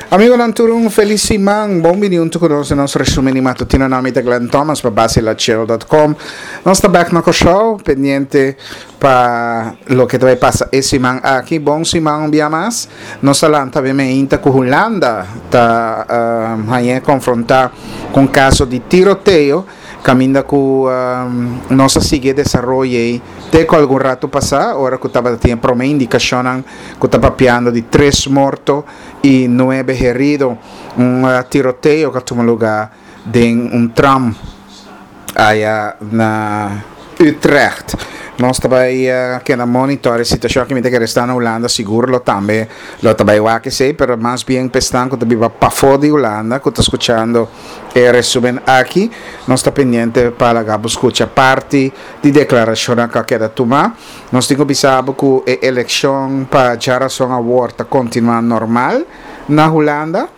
Amigo Nanturung, felicimang, bom minuto conosco no nostro resumo mattutino nome da Glenn Thomas para basilachero.com. Nós está back no show, pendiente para lo que vai passar esse man aqui. Bom simão um dia mais. Nós falamos também com Holanda, tá confrontar com caso de tiroteio. Caminda com nossa sigue desenvolve até com algum rato passar, ora que estava tendo uma indicação que estava piando de 3 mortos e 9 heridos, tiroteio que toma lugar em tram aí na Utrecht. Nós também aqui na monitor a situação que me tem que estar na Holanda, seguro lo também, lo também o que sei, pero mais bem pensando que também para fora de Holanda, que está escutando e resumen aqui, nós está pendente para que escuta parte de declaração que queda tomar. Nós temos pensado que a eleição para Jarason Award continua normal na Holanda.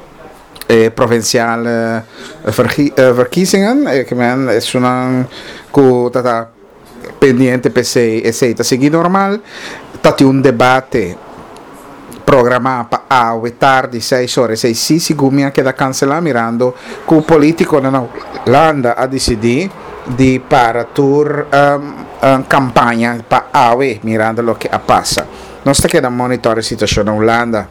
Provincial verkiezingen, que é uma que pendiente per se e se seguir normal, tati un debate programado para a tarde 6 horas e 6 segundos que da cancelar mirando que o político na Holanda a decidir de para tur campanha para a mirando lo que passa. Nós está querendo monitorar a situação na Holanda.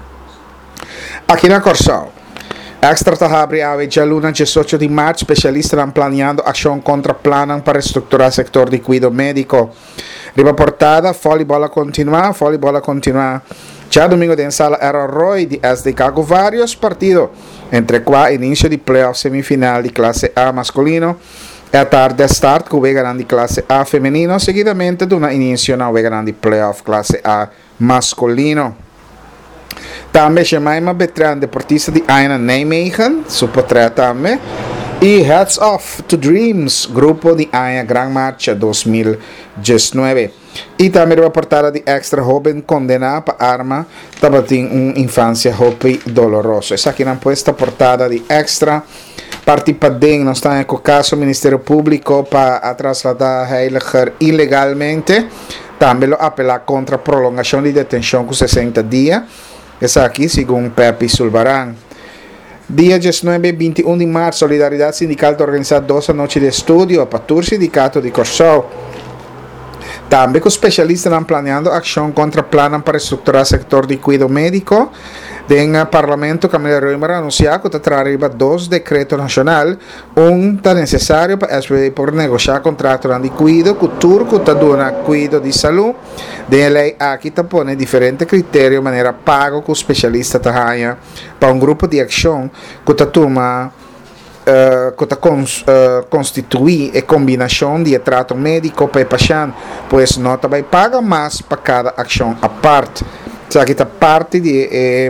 Aqui na Corsão Extra Tahabri ave già luna 18 di marzo, specialisti stanno planeando azione contra planan para reestructurar o setor de cuidado médico. Riba portada, bola continua. Já domingo de sala era Roy de SDK com vários partidos, entre qua início de playoff semifinal de classe A masculino e a tarde start com o grande classe A feminino, seguidamente de uma início na grande playoff classe A masculino. Também chamei uma veterana deportista de Aina Nijmegen, su portrait também. E Heads Off to Dreams, grupo de Aina Gran Marcha 2019. E também uma portada de Extra Joven condenada para arma, também tem uma infância hopi dolorosa. Essa aqui não puesta portada de Extra. Participadem, nós estamos com o caso do Ministério Público para trasladar Heiliger ilegalmente. Também lo apelar contra a prolongação de detenção com 60 dias. Essa aqui, segundo Pepe Sulbaran. Dia 19 e 21 de março, Solidariedade Sindical organiza 12 noites de estudo para o sindicato de Corsão. Também os especialistas estão planeando ação contra o plano para estruturar o setor de cuidado médico. No Parlamento, Camila Roimer anunciou que trará 2 decretos nacionais. Está necessário para por negociar contrato de cuidado com o turco que dona cuidado de saúde. De lei aqui põe diferentes critérios de maneira pago que o especialista trabalha para um grupo de ação que toma constituir a combinação de trato médico para o paciente, pois não também paga mais para cada ação à parte. Isso aqui está parte de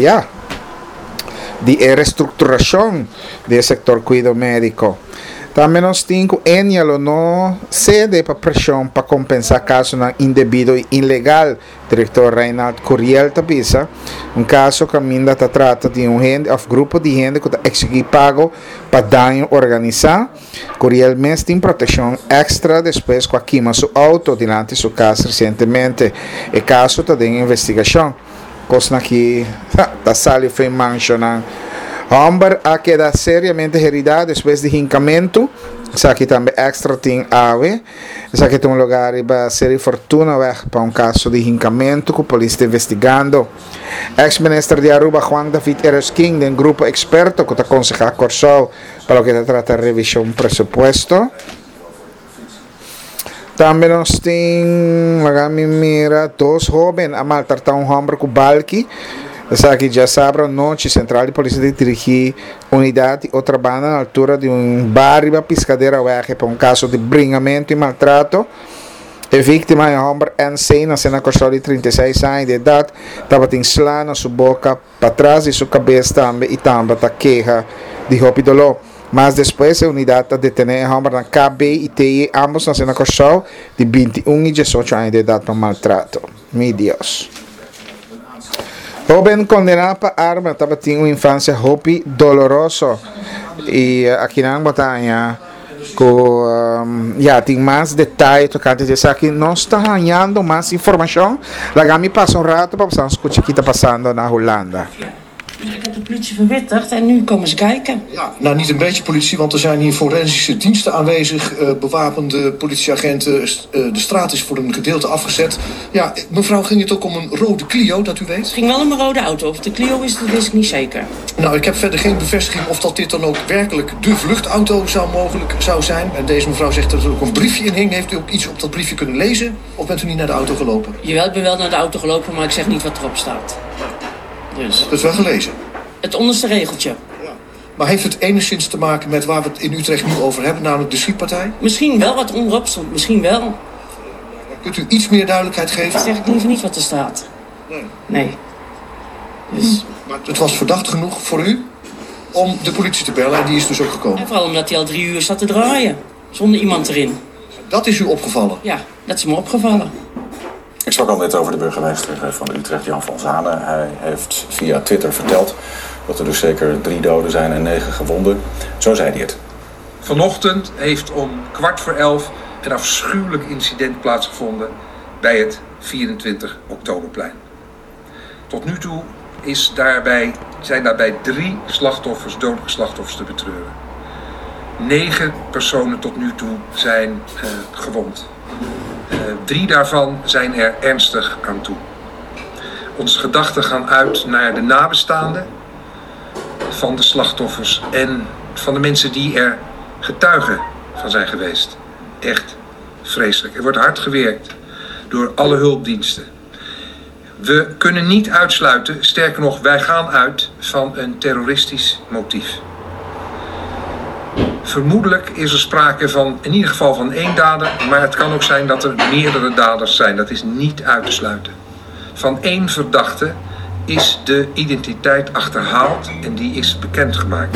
reestruturação do setor cuidado médico. Também nós temos que Enialo não cede para pressão para compensar caso indevido e ilegal. Diretor Reinaldo Curiel Tabisa, caso que ainda trata de grupo de gente que está exigir pago para dano organizado. Curiel mesmo tem proteção extra depois que queima seu auto diante de sua casa recentemente. E caso está em investigação. Coisa que da sala foi mencionada. Homem a quedar seriamente herido depois de rincamento. Isso aqui também extra tem ave. Isso aqui tem lugar para ser fortuna para caso de rincamento que a polícia está investigando. Ex-ministro de Aruba, Juan David Erskine, de grupo experto que está aconselhando a Corsão para o que trata de revisão presupuesto. Também nós temos, mira, 2 jovens a maltratar homem com balque. Essa aqui já sabe, noite central de polícia de dirigir unidade outra banda na altura de bairro para piscadeira para caso de bringamento e maltrato. A vítima é um homem NC, nasceu na Corsão de 36 anos de idade, estava em slá na sua boca para trás e sua cabeça também, e também está queixa de roupa e dolor. Mas depois a unidade deteve o homem na KB e TI, ambos nasceram na Corsão de 21 e 18 anos de idade para maltrato. Meu Deus. Jovem condenado para arma, estava tendo uma infância hopi dolorosa. E aqui na Batanha, tem mais detalhes tocante disso aqui. Nós estamos ganhando mais informação. Lá me passa rato para você escutar o que está passando na Holanda. Ik heb de politie verwittigd en nu komen ze kijken. Ja, nou niet een beetje politie, want er zijn hier forensische diensten aanwezig. Bewapende politieagenten. De straat is voor een gedeelte afgezet. Ja, mevrouw, ging het ook om een rode Clio, dat u weet? Het ging wel om een rode auto. Of de Clio is, dat wist ik niet zeker. Nou, ik heb verder geen bevestiging of dat dit dan ook werkelijk de vluchtauto zou zijn. En deze mevrouw zegt dat er ook een briefje in hing. Heeft u ook iets op dat briefje kunnen lezen? Of bent u niet naar de auto gelopen? Jawel, ik ben wel naar de auto gelopen, maar ik zeg niet wat erop staat. Dus. Dat is wel gelezen? Het onderste regeltje. Ja. Maar heeft het enigszins te maken met waar we het in Utrecht nu over hebben, namelijk de schietpartij? Misschien wel wat onderop stond, misschien wel. Kunt u iets meer duidelijkheid geven? Dan zeg ik liever niet wat er staat. Nee. Dus. Maar het was verdacht genoeg voor u om de politie te bellen en die is dus ook gekomen? En vooral omdat hij al 3 uur zat te draaien. Zonder iemand erin. Dat is u opgevallen? Ja, dat is me opgevallen. Ik sprak al net over de burgemeester van Utrecht, Jan van Zanen. Hij heeft via Twitter verteld dat er dus zeker 3 doden zijn en 9 gewonden. Zo zei hij het. Vanochtend heeft om 11:15 een afschuwelijk incident plaatsgevonden bij het 24 Oktoberplein. Tot nu toe zijn daarbij 3 dodelijke slachtoffers te betreuren. 9 personen tot nu toe zijn gewond. 3 daarvan zijn er ernstig aan toe. Onze gedachten gaan uit naar de nabestaanden van de slachtoffers en van de mensen die er getuigen van zijn geweest. Echt vreselijk. Er wordt hard gewerkt door alle hulpdiensten. We kunnen niet uitsluiten, sterker nog, wij gaan uit van een terroristisch motief. Vermoedelijk is er sprake van, in ieder geval van 1 dader, maar het kan ook zijn dat er meerdere daders zijn. Dat is niet uit te sluiten. Van 1 verdachte is de identiteit achterhaald en die is bekendgemaakt.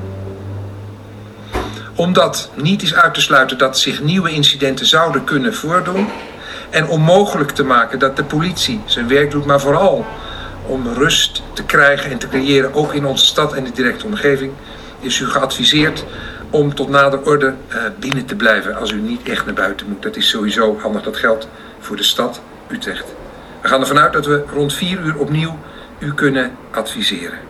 Omdat niet is uit te sluiten dat zich nieuwe incidenten zouden kunnen voordoen en om mogelijk te maken dat de politie zijn werk doet, maar vooral om rust te krijgen en te creëren, ook in onze stad en de directe omgeving, is u geadviseerd om tot nader orde binnen te blijven als u niet echt naar buiten moet. Dat is sowieso handig, dat geldt voor de stad Utrecht. We gaan ervan uit dat we rond 4 uur opnieuw u kunnen adviseren.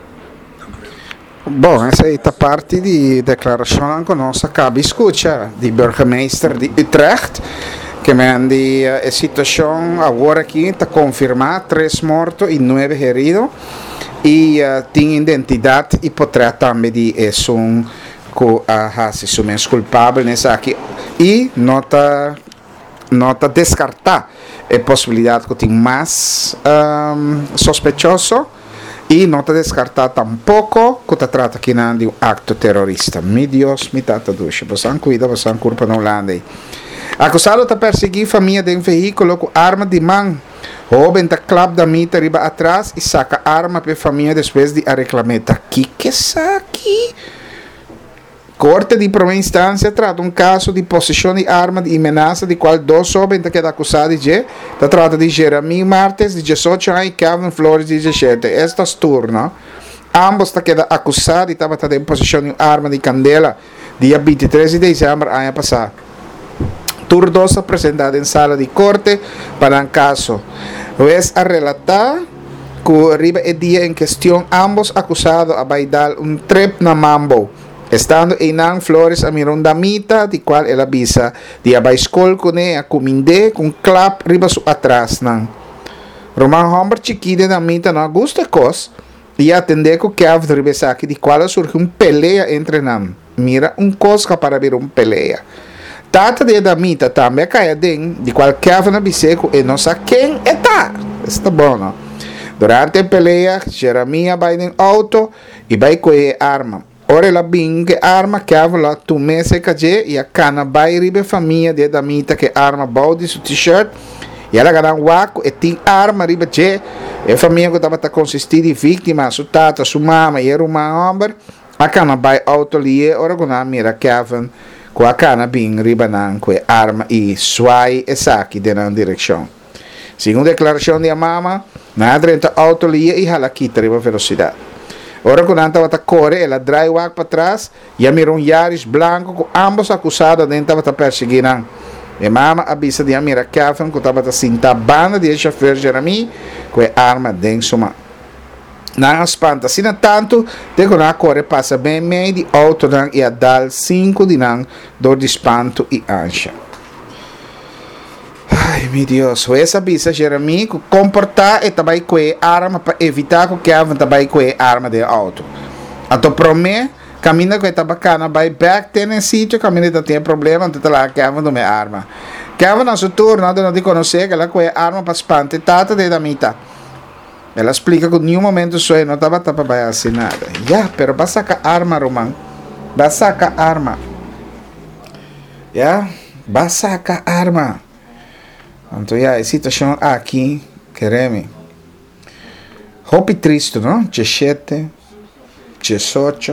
Bom, essa aí tá parte di declaração com nossa cabe escuta di burgemeester di Utrecht que me han di a situação agora aqui tá confirmar 3 mortos e 9 heridos e tem identidade e potrà também di un que se assume culpável nessa aqui e nota descartar a possibilidade que tem mais sospechoso e nota descartar tampouco que se trata aqui de um acto terrorista. Mi Deus, mi tata ducha. Você cuida, você culpa na Holanda. Acusado de perseguir família de um veículo com arma de mão. Jovem da clap da mita riba atrás e saca arma para a família depois de a reclamar. Que é aqui? Corte de primeira instância trata um caso de possessão de arma de ameaça de qual 2 jovens que são acusados de trata de Jeremy Martes de 18 anos e Kevin Flores de 17. Estas turno, ambos quedan acusados e estavam em possessão de arma de candela dia 23 de dezembro ano passado. Turno 2 apresentado em sala de corte para um caso. Juez a relatar que arriba el dia em questão ambos acusados a dar trip na mambo. Estando Einan Flores a mirar damita, de qual ela avisa de a escola com a cominde com clap riba su atrás nan. Roman Humber chiquide damita não gusta cos e atender com que a riba aqui de qual surge pelea entre nan. Mira cosca para ver pelea. Tata de damita também cai de qual Kevin abiseco e não sabe quem está. Está bom, não? Durante a pelea, Jeremiah vai em auto e vai com a arma. Ora la bing che arma che aveva tu mese caje e a cana bai ribe famiglia de damita che arma body su t-shirt e ela garan waco e tin arma ribe je e famiglia che tava consistiti di vittima su tata su mama e era un hombre a cana bai auto lì ora con a mira Kevin con a cana bing ribe nan que arma e suai e sacchi de nan direzione. Secondo declarazione di mama na drenta auto lì e hala kita ribe velocidade. Ora quando estava a correr, ela drai o para trás e a mirou Yaris branco com ambos acusados dentro da perseguição. E mama avisa de Amira Kevin que estava a cintar banda de chauffeur Jeremy com a arma dentro sua mão. Nang espanta sina tanto de que na corre passa bem meio de auto nang e a dal 5 di nang dor di espanto e ansia. Ai meu Deus, essa bisa Jeremy comportar e tabai que arma para evitar que a tabai que arma de auto. Ato prome caminha com esta bacana vai back tem sítio caminha tem problema então lá que a do me arma. Que a na seu turno não de conhecer que lá que arma para espante tata de da mita. Ela explica que em um momento só não estava para assim nada. Já, pero basta com a arma, Roman. Basta com a arma. Já, basta com a arma. Então, já, a situação aqui, queremos. Hopi triste, não? 17, 18.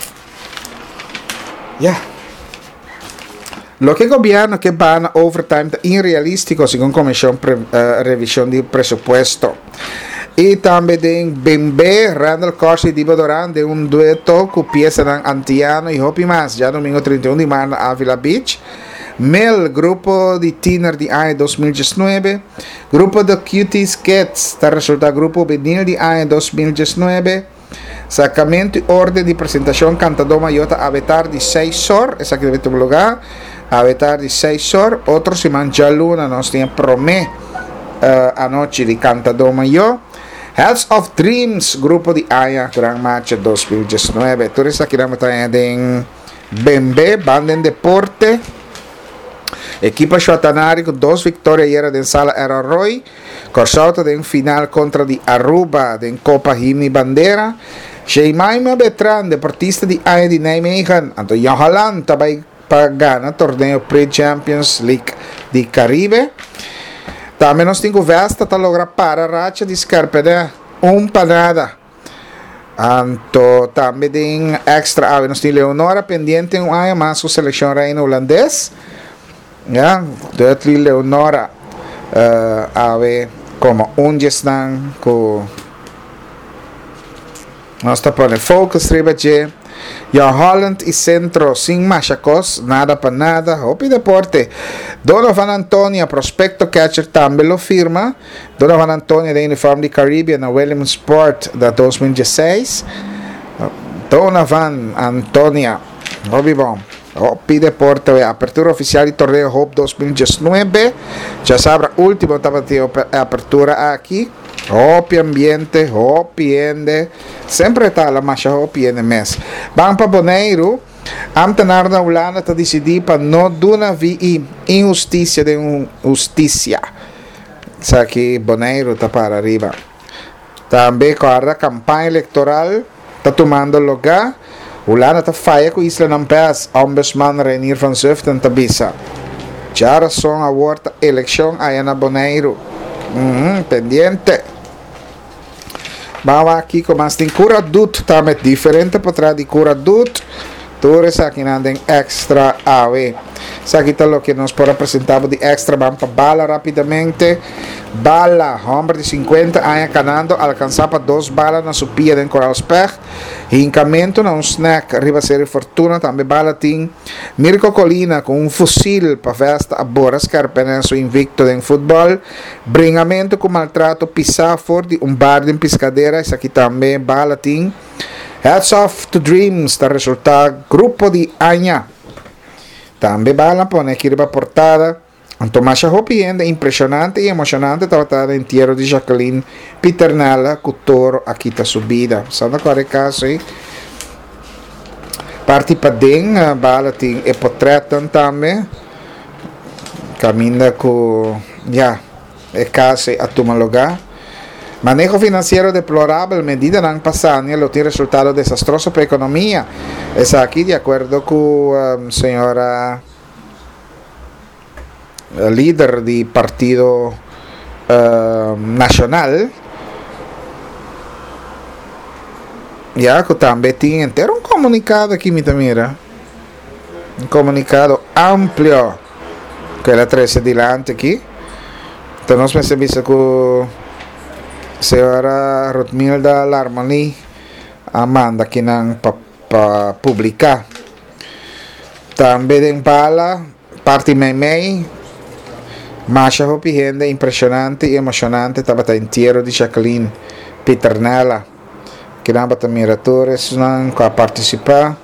Já. Lo que o governo que va na overtime é irrealístico, segundo a Comissão Revisão do Presupuesto. E também tem Bembe, Randall Corsi e Divo Doran de dueto com pieza ng Antiano e Hopi Mas, já domingo 31 de março na Avila Beach. Mel, grupo de teener de ano 2019. Grupo de Cuties Cats, está resultado grupo juvenil de ano 2019. Sacramento e ordem de apresentação cantador Mayota Avetar de 6 horas, essa aqui deve ter lugar. Avetar de 6 horas, outro se mancha luna, nós temos promé a noite de cantador Mayo. Heads of Dreams, grupo de Aya, Grand Match 2019. Todos aqui na matéria de Bembe, Banda em Deporte. Equipa Chuatanari com 2 vitórias era de Sala era Roy. Corsalta de final contra de Aruba de Copa Himni Bandera. Jemaima Betran, deportista de Aya de Nijmegen. Anto Johalan também para ganhar torneio Pre-Champions League de Caribe. Também nós temos vesta para lograr para a racha de Scarpeda, panada. Anto também tem extra, nós temos Leonora pendente um ano mais com a seleção reina holandês. Ja, Dutli Leonora ave como gestan com nós está pondo focus ribaje. Ja, Holland e Centro sem machacos, nada para nada. Hopi Deporte. Donovan Antonia, prospecto catcher, também lo firma. Donovan Antonia de uniforme de Caribbean na Williams Sport da 2016. Donovan Antonia. Hopi bom. Hopi Deporte, apertura oficial de torneio Hope 2019. Já sabe, último estava tendo apertura aqui. Hopi ambiente, hopi ende. Sempre está la marcha hopi ende mes. Vamos para Bonaire. Amtenar na Holanda te decidir para não dar vi injustiça de justiça. Sabe que Bonaire está para arriba. Também com a campanha eleitoral está tomando lugar. Holanda está falha com Isla Nampes. Ombudsman Reinier van Zuften está bisa. Já razão a volta eleição aí na Bonaire. Pendiente. Vamos aqui com mais tem cura dut também diferente para trás de cura dut. Todos aqui andam extra AW. Isso aqui está o que nós podemos apresentar de extra. Vamos para bala rapidamente. Bala, homem de 50 anos canando, alcançar para 2 balas na supia de Coral Spec. Hincamento na snack, arriba série Fortuna, também bala tem. Mirko Colina com fuzil para festa a Boras Carpenenso invicto em futebol. Bringamento com maltrato pisafort de bar de piscadeira, isso aqui também bala tem. Heads of to Dreams, está resultado grupo de Anya. Também bala, põe aqui a portada. Tomasha Hopi impressionante e emocionante estava em tierra de Jacqueline Piternella com toro aqui está subida. Só qual é o caso aí? Parte para dentro, bala tem e portreto também. Caminha com é caso a tomar lugar. Manejo financeiro deplorável, medida não passada, lo tem resultado desastroso para a economia. Essa aqui, de acordo com a senhora líder do Partido Nacional, que também tem inteiro comunicado aqui, mira. Comunicado amplo que ela traz adiante aqui. Então nós percebemos que a senhora Rotmilda Larmani Amanda aqui para publicar. Também tem bala, parte mei Masha Hopi impressionante e emocionante, estava inteiro de Jacqueline Piternella. que não bata miradores não a participar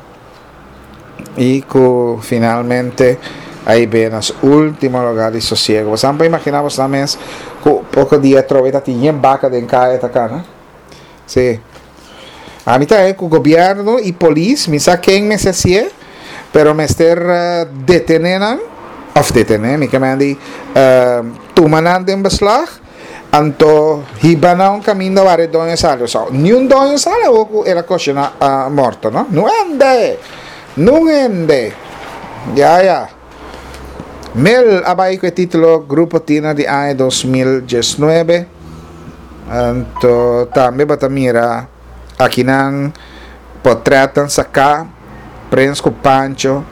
e que finalmente aí bem nas últimos lugares de sossego. Você não imaginar você também que pouco dia troveta tinha vaca de caia tá cá, né? Sim. A mim é que o governo e polícia me sabe quem me se pero me ester detenen of detenen me mandi tumanan den beslag anto hibana un cammino vare donne sale so ni un donne sale o era coscena morto no non ende ya mel abai que titolo grupo tina di anno 2019 anto tambe batamira aqui nang potretan saka prens com Pancho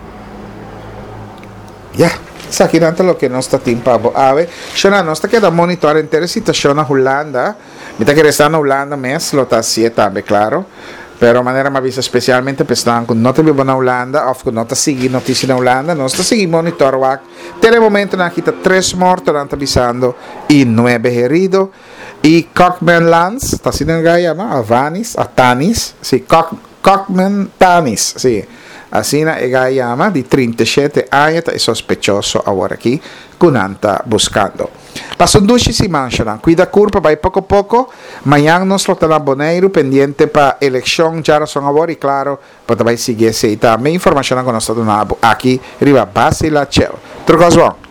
sa aqui nanto lo que nostra timpa ave shona nostra que da monitor inteira situação na Holanda mi ta que resta na Holanda mes lo ta sieta be claro pero maneira ma visa specialmente pestan con nota vivo na Holanda of con nota sigi notizie na Holanda nostra sigi monitor wak tele momento na kita 3 mortos nanta avisando e 9 heridos e Cockman Lance sta sino gaya ma Tanis sì Cockman Tanis sì Asina e Gayama di 37 anni è sospechoso ora qui kunanta buscando. Pasondushi si manchana, qui da curpa vai poco poco, mañana nos lo boneiro pendiente pa election ya son ora y claro, potrai seguir se ita me informazione con nostro donabo aquí riva base la ciao. Trucos